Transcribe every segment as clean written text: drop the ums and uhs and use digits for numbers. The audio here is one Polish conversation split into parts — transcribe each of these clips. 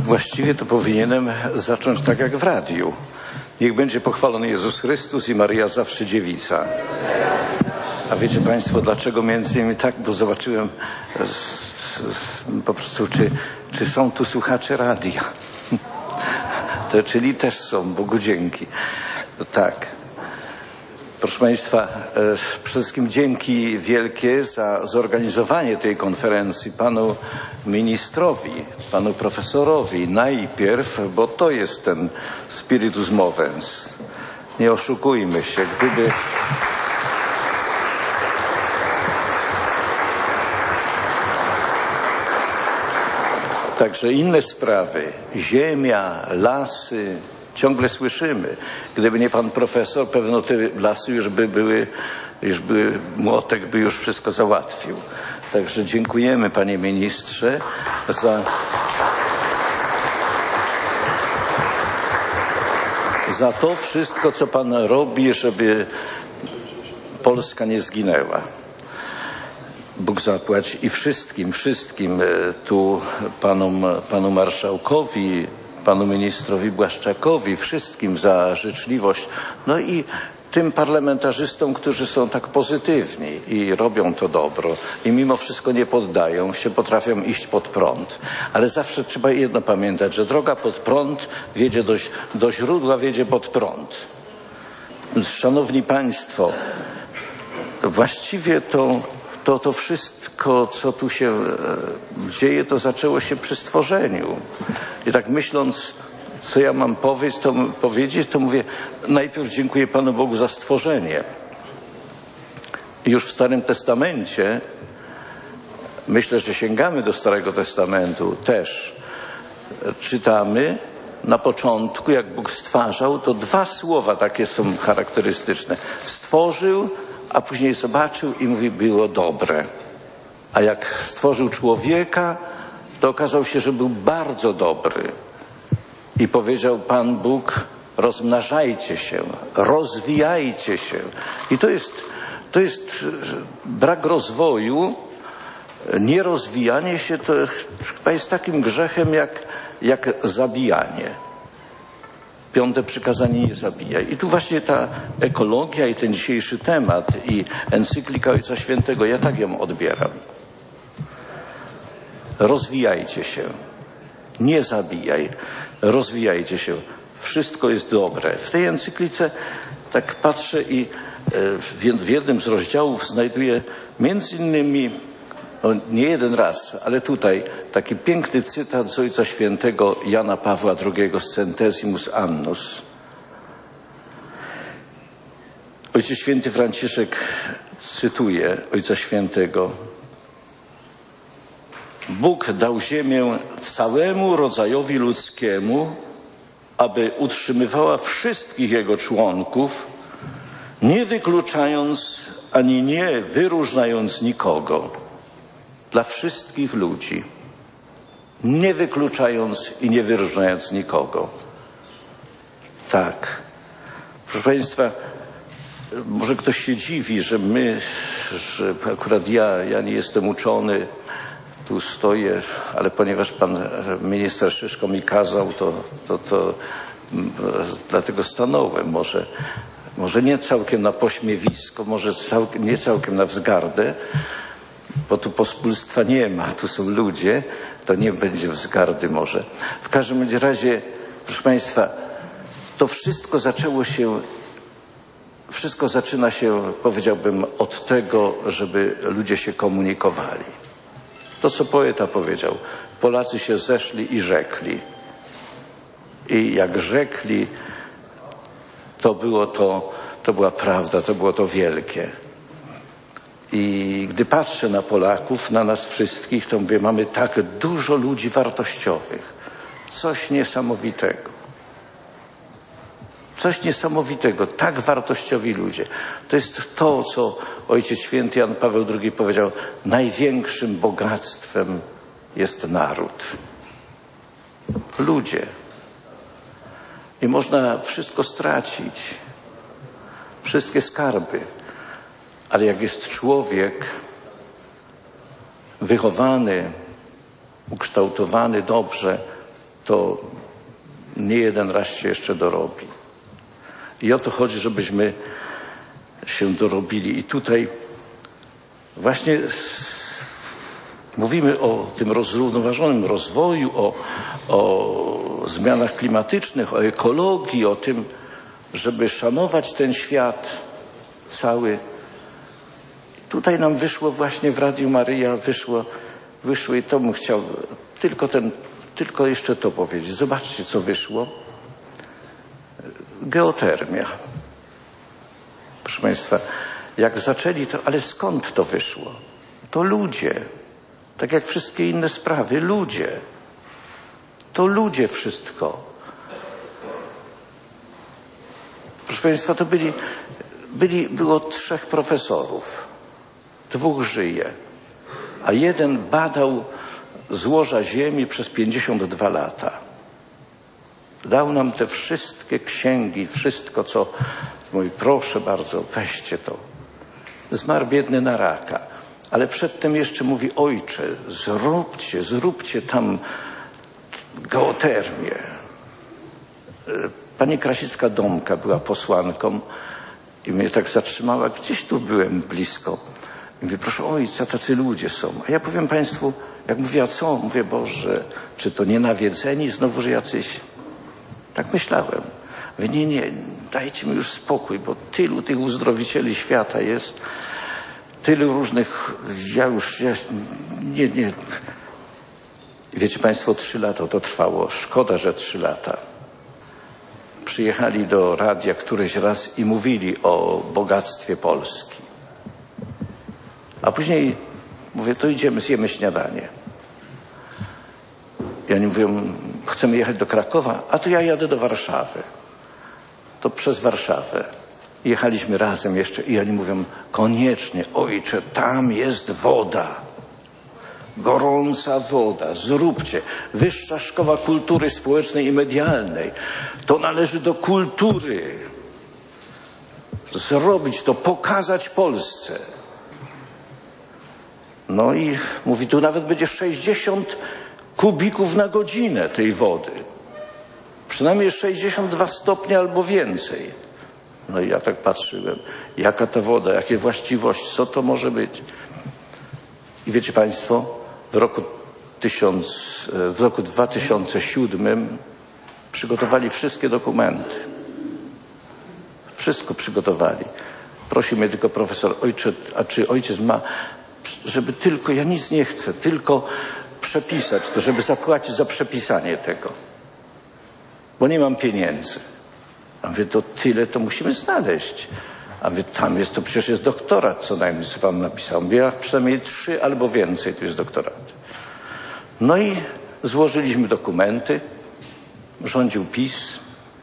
Właściwie to powinienem zacząć tak jak w radiu. Niech będzie pochwalony Jezus Chrystus i Maryja zawsze dziewica. A wiecie Państwo, dlaczego między innymi tak? Bo zobaczyłem po prostu, czy są tu słuchacze radia. Czyli też są, Bogu dzięki. Tak. Proszę Państwa, przede wszystkim dzięki wielkie za zorganizowanie tej konferencji panu ministrowi, panu profesorowi najpierw, bo to jest ten spiritus movens. Nie oszukujmy się, gdyby... Także inne sprawy, ziemia, lasy, ciągle słyszymy. Gdyby nie pan profesor, pewno te lasy już by były, młotek by już wszystko załatwił. Także dziękujemy, panie ministrze, za to wszystko, co pan robi, żeby Polska nie zginęła. Bóg zapłać i wszystkim tu panu marszałkowi, panu ministrowi Błaszczakowi, wszystkim za życzliwość, no i tym parlamentarzystom, którzy są tak pozytywni i robią to dobro i mimo wszystko nie poddają się, potrafią iść pod prąd. Ale zawsze trzeba jedno pamiętać, że droga pod prąd wiedzie do źródła, wiedzie pod prąd. Szanowni Państwo, właściwie to wszystko, co tu się dzieje, to zaczęło się przy stworzeniu. I tak myśląc, co ja mam powiedzieć, to mówię, najpierw dziękuję Panu Bogu za stworzenie. I już w Starym Testamencie, myślę, że sięgamy do Starego Testamentu też, czytamy na początku, jak Bóg stwarzał, to dwa słowa takie są charakterystyczne. Stworzył, a później zobaczył i mówi, było dobre. A jak stworzył człowieka, to okazało się, że był bardzo dobry. I powiedział Pan Bóg, rozmnażajcie się, rozwijajcie się. I to jest brak rozwoju, nierozwijanie się to chyba jest takim grzechem jak zabijanie. 5. przykazanie nie zabijaj. I tu właśnie ta ekologia i ten dzisiejszy temat i encyklika Ojca Świętego, ja tak ją odbieram. Rozwijajcie się. Nie zabijaj. Rozwijajcie się. Wszystko jest dobre. W tej encyklice tak patrzę i w jednym z rozdziałów znajduję między innymi, nie jeden raz, ale tutaj taki piękny cytat z Ojca Świętego Jana Pawła II z Centesimus Annus. Ojciec Święty Franciszek cytuje Ojca Świętego. Bóg dał ziemię całemu rodzajowi ludzkiemu, aby utrzymywała wszystkich jego członków, nie wykluczając ani nie wyróżniając nikogo. Dla wszystkich ludzi, nie wykluczając i nie wyróżniając nikogo. Tak. Proszę Państwa, może ktoś się dziwi, że akurat ja nie jestem uczony, tu stoję, ale ponieważ pan minister Szyszko mi kazał, to dlatego stanąłem. Może nie całkiem na pośmiewisko, może nie całkiem na wzgardę, bo tu pospólstwa nie ma, tu są ludzie, to nie będzie wzgardy może. W każdym razie, proszę Państwa, to wszystko zaczyna się, powiedziałbym, od tego, żeby ludzie się komunikowali. To, co poeta powiedział, Polacy się zeszli i rzekli. I jak rzekli, to była prawda, to było to wielkie. I gdy patrzę na Polaków, na nas wszystkich, to mówię, mamy tak dużo ludzi wartościowych. Coś niesamowitego. Coś niesamowitego. Tak wartościowi ludzie. To jest to, co Ojciec Święty Jan Paweł II powiedział. Największym bogactwem jest naród. Ludzie. I można wszystko stracić. Wszystkie skarby. Ale jak jest człowiek wychowany, ukształtowany dobrze, to nie jeden raz się jeszcze dorobi. I o to chodzi, żebyśmy się dorobili. I tutaj właśnie mówimy o tym zrównoważonym rozwoju, o zmianach klimatycznych, o ekologii, o tym, żeby szanować ten świat cały. Tutaj nam wyszło właśnie w Radiu Maryja, wyszło i to bym chciał tylko jeszcze to powiedzieć. Zobaczcie, co wyszło. Geotermia. Proszę Państwa, jak zaczęli to, ale skąd to wyszło? To ludzie. Tak jak wszystkie inne sprawy, ludzie. To ludzie wszystko. Proszę Państwa, to było 3 profesorów. 2 żyje. A jeden badał złoża ziemi przez 52 lata. Dał nam te wszystkie księgi, wszystko, co... Mówi, proszę bardzo, weźcie to. Zmarł biedny na raka. Ale przedtem jeszcze mówi, ojcze, zróbcie tam geotermię. Pani Krasicka-Domka była posłanką i mnie tak zatrzymała. Gdzieś tu byłem blisko. I mówię, proszę ojca, tacy ludzie są. A ja powiem Państwu, jak mówię, a co? Mówię, Boże, czy to nie nawiedzeni znowu, że jacyś... Tak myślałem. Mówię, nie, dajcie mi już spokój, bo tylu tych uzdrowicieli świata jest, tylu różnych, nie. Wiecie Państwo, 3 lata to trwało. Szkoda, że 3 lata. Przyjechali do radia któryś raz i mówili o bogactwie Polski. A później mówię, to idziemy, zjemy śniadanie. I oni mówią, chcemy jechać do Krakowa, a to ja jadę do Warszawy. To przez Warszawę. Jechaliśmy razem jeszcze i oni mówią, koniecznie, ojcze, tam jest woda. Gorąca woda, zróbcie. Wyższa Szkoła Kultury Społecznej i Medialnej. To należy do kultury. Zrobić to, pokazać Polsce. No i mówi, tu nawet będzie 60 kubików na godzinę tej wody. Przynajmniej 62 stopnie albo więcej. No i ja tak patrzyłem, jaka to woda, jakie właściwości, co to może być. I wiecie Państwo, w roku 2007 przygotowali wszystkie dokumenty. Wszystko przygotowali. Prosił mnie tylko profesor, ojcze, a czy ojciec ma, żeby tylko, ja nic nie chcę, tylko przepisać to, żeby zapłacić za przepisanie tego. Bo nie mam pieniędzy. A mówię, to tyle to musimy znaleźć. A mówię, tam jest, to przecież jest doktorat, co najmniej, co pan napisał. Mówię, ja przynajmniej 3 albo więcej to jest doktorat. No i złożyliśmy dokumenty. Rządził PiS.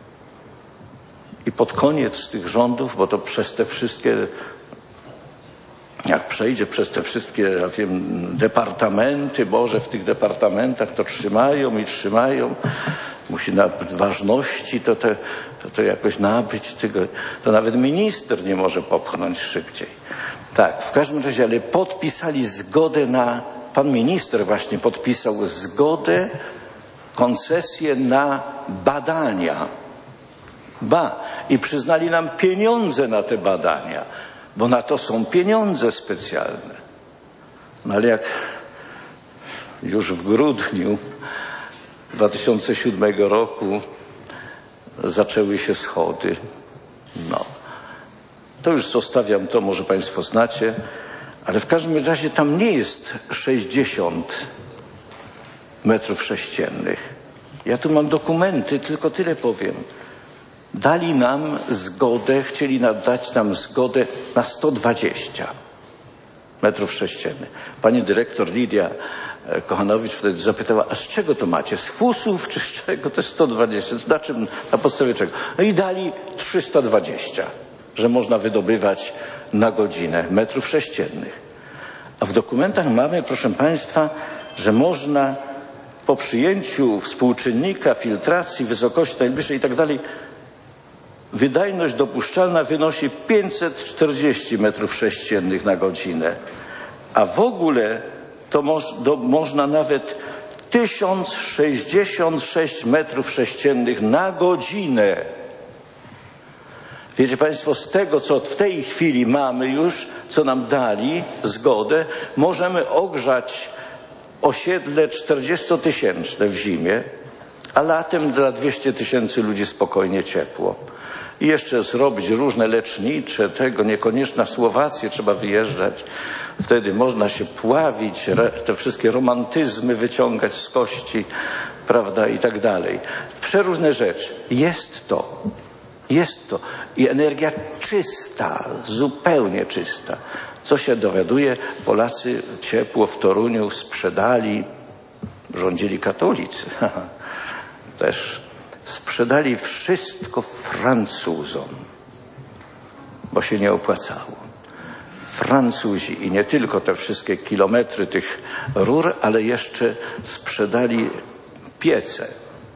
I pod koniec tych rządów, bo to przez te wszystkie, jak przejdzie przez te wszystkie, ja wiem, departamenty, Boże, w tych departamentach to trzymają i trzymają. Musi na ważności to jakoś nabyć tego. To nawet minister nie może popchnąć szybciej. Tak, w każdym razie, ale podpisali zgodę pan minister właśnie podpisał zgodę, koncesję na badania. I przyznali nam pieniądze na te badania, bo na to są pieniądze specjalne. No ale jak już w grudniu 2007 roku zaczęły się schody, no to już zostawiam to, może Państwo znacie, ale w każdym razie tam nie jest 60 metrów sześciennych. Ja tu mam dokumenty, tylko tyle powiem. Dali nam zgodę, chcieli dać nam zgodę na 120 metrów sześciennych. Pani dyrektor Lidia Kochanowicz wtedy zapytała, a z czego to macie? Z fusów czy z czego? To jest 120. Na czym, na podstawie czego? No i dali 320, że można wydobywać na godzinę metrów sześciennych. A w dokumentach mamy, proszę Państwa, że można po przyjęciu współczynnika, filtracji, wysokości najbliższej i tak dalej, wydajność dopuszczalna wynosi 540 metrów sześciennych na godzinę. A w ogóle to można nawet 1066 metrów sześciennych na godzinę. Wiecie Państwo, z tego, co w tej chwili mamy już, co nam dali zgodę, możemy ogrzać osiedle 40-tysięczne w zimie, a latem dla 200 000 ludzi spokojnie ciepło. I jeszcze zrobić różne lecznicze, niekoniecznie na Słowację trzeba wyjeżdżać. Wtedy można się pławić, te wszystkie romantyzmy wyciągać z kości, prawda, i tak dalej. Przeróżne rzeczy. Jest to. I energia czysta, zupełnie czysta. Co się dowiaduje, Polacy ciepło w Toruniu sprzedali, rządzili katolicy, też sprzedali wszystko Francuzom, bo się nie opłacało. Francuzi i nie tylko te wszystkie kilometry tych rur, ale jeszcze sprzedali piece.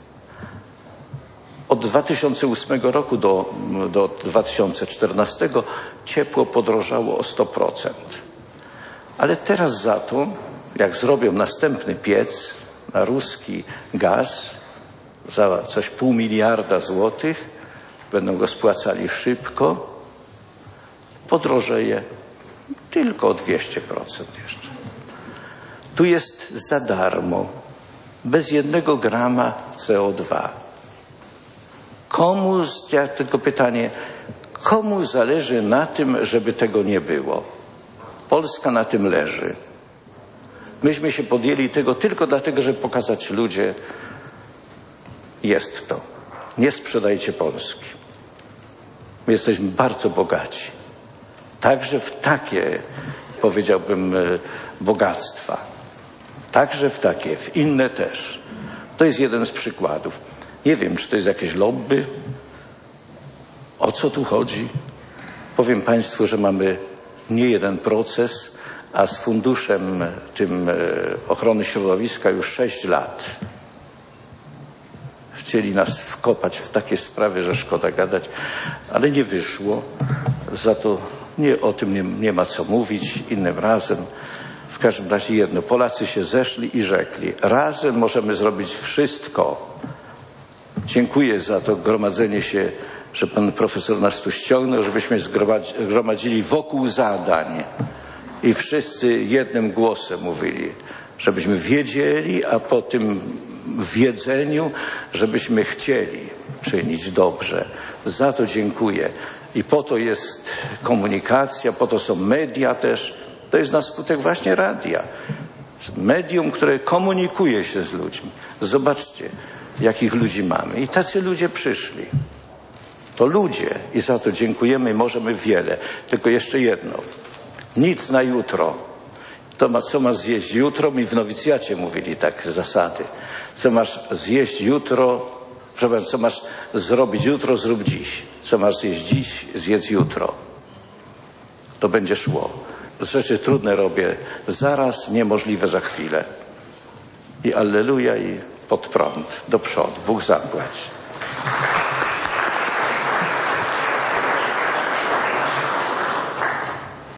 Od 2008 roku do 2014 ciepło podrożało o 100%. Ale teraz za to, jak zrobią następny piec na ruski gaz za coś 500 miliarda złotych, będą go spłacali szybko, podrożeje tylko o 200% jeszcze. Tu jest za darmo, bez 1 grama CO2. Tylko pytanie, komu zależy na tym, żeby tego nie było? Polska na tym leży. Myśmy się podjęli tego tylko dlatego, żeby pokazać ludzie, jest to. Nie sprzedajcie Polski. My jesteśmy bardzo bogaci. Także w takie, powiedziałbym, bogactwa. Także w takie, w inne też. To jest jeden z przykładów. Nie wiem, czy to jest jakieś lobby. O co tu chodzi? Powiem Państwu, że mamy nie jeden proces, a z funduszem tym ochrony środowiska już 6 lat. Chcieli nas wkopać w takie sprawy, że szkoda gadać, ale nie wyszło. Za to o tym nie ma co mówić innym razem. W każdym razie jedno, Polacy się zeszli i rzekli, razem możemy zrobić wszystko. Dziękuję za to gromadzenie się, że pan profesor nas tu ściągnął, żebyśmy zgromadzili wokół zadań i wszyscy jednym głosem mówili, żebyśmy wiedzieli, a po tym wiedzeniu, żebyśmy chcieli czynić dobrze. Za to dziękuję. I po to jest komunikacja, po to są media też. To jest na skutek właśnie radia. Medium, które komunikuje się z ludźmi. Zobaczcie, jakich ludzi mamy. I tacy ludzie przyszli. To ludzie i za to dziękujemy i możemy wiele. Tylko jeszcze jedno. Nic na jutro. Co masz zjeść jutro? Mi w nowicjacie mówili tak zasady. Co masz zjeść jutro, przepraszam, co masz zrobić jutro, zrób dziś. Co masz zjeść dziś, zjedz jutro. To będzie szło. Rzeczy trudne robię zaraz, niemożliwe za chwilę. I alleluja, i pod prąd, do przodu. Bóg zapłać.